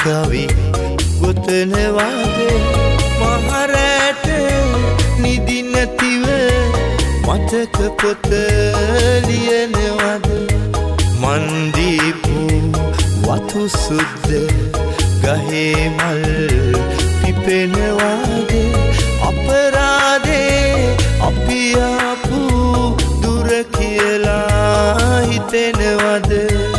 කවි ගොතනවාද මහරැට නිදි නැතිව මතක පොත ලියනවාද මන්දීපු වතු සුද්ද ගහේ මල් පිපෙනවාද අපරාදේ අපි ආපු දුර කියලා හිතෙනවද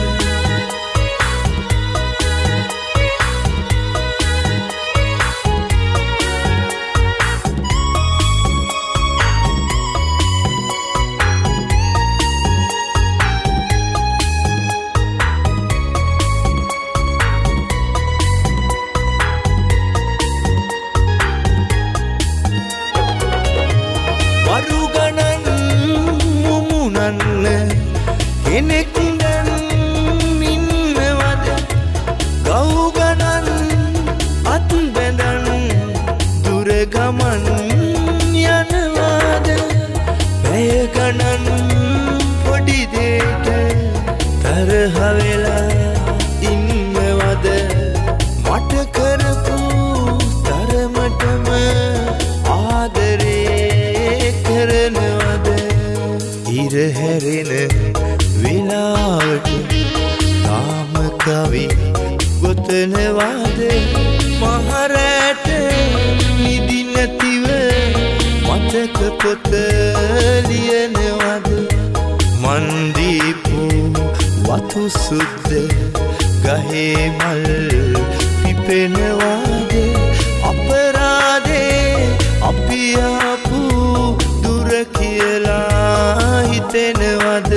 කෙනෙක් දැන් ඉන්නවද ගව් ගණන් අත් බැඳන් දුර ගමන් යනවාද පැය ගණන් පොඩි දෙයට තරහ වෙලා ඉන්නවද මට කරපු තරමටම ආදරේ කරනවද ඉර හැරෙන වෙලාවට තාම කවි ගොතනවාද මහරැට නිදි නැතිව මතක පොත ලියනවාද මන්දීපු වතු සුද්ද ගහේ මල් පිපෙනවාද අපරාදේ අපි ආපු දුර කියලා හිතෙනවද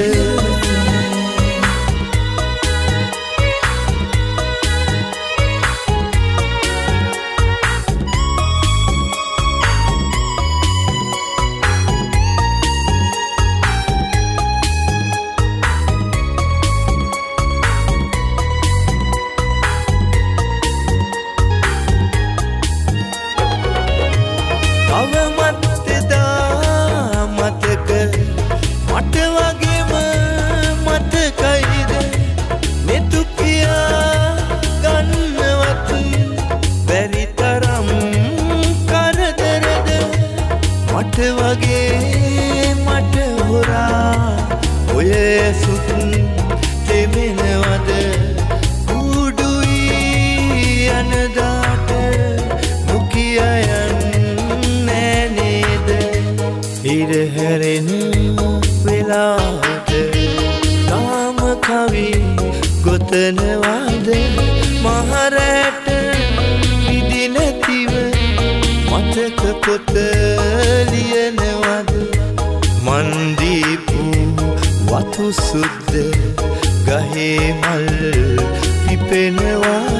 මට වගේම මතකයිද මෙතු පියා ගන්නවත් බැරි තරම් කරදරද මට වගේ මට හොරා ඔය සුත් දෙමෙනවද කුඩුයි අනදාට නොකිය යන්නේ නේද ඉර හැරෙන වෙලාවට තාම කවි ගොතනවාද මහරැට නිදි නැතිව මතක පොත ලියනවාද මන්දීපු වතු සුද්ද ගහේ මල් පිපෙනවා